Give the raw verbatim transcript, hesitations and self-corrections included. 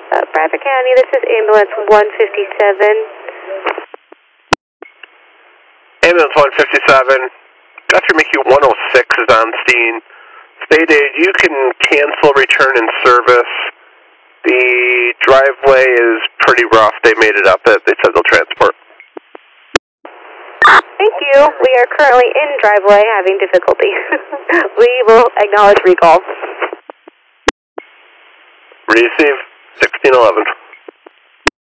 Uh, Bradford County, this is ambulance one fifty-seven. Ambulance one fifty-seven, Doctor Mickey one oh six is on scene. Stated you can cancel return in service. The driveway is pretty rough. They made it up. They said they'll transport. Thank you. We are currently in driveway having difficulty. We will acknowledge recall. Receive sixteen eleven.